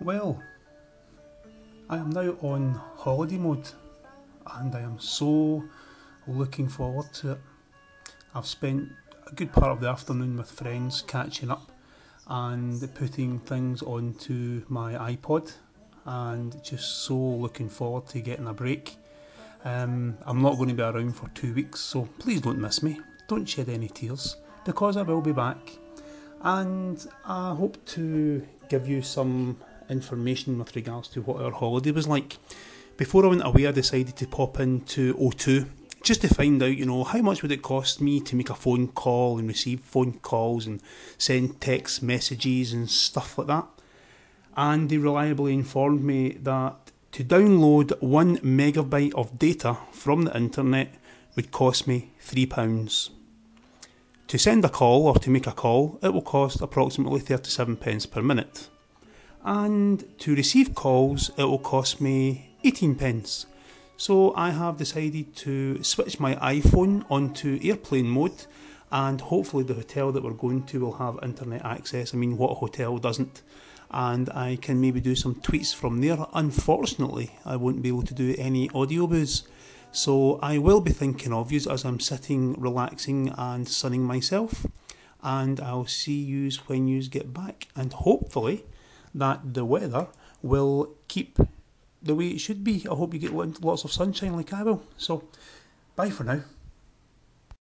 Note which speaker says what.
Speaker 1: Well, I am now on holiday mode and I am so looking forward to it. I've spent a good part of the afternoon with friends catching up and putting things onto my iPod and just so looking forward to getting a break. I'm not going to be around for 2 weeks, so please don't miss me. Don't shed any tears because I will be back. And I hope to give you some information with regards to what our holiday was like. Before I went away, I decided to pop into O2 just to find out, how much would it cost me to make a phone call and receive phone calls and send text messages and stuff like that. And they reliably informed me that to download 1 megabyte of data from the internet would cost me £3. To send a call or to make a call, it will cost approximately 37 pence per minute. And to receive calls, it will cost me 18 pence. So I have decided to switch my iPhone onto airplane mode, and hopefully the hotel that we're going to will have internet access. I mean, what hotel doesn't? And I can maybe do some tweets from there. Unfortunately, I won't be able to do any audio booze. So I will be thinking of you as I'm sitting, relaxing and sunning myself. And I'll see you when you get back. And hopefully that the weather will keep the way it should be. I hope you get lots of sunshine like I will. So bye for now.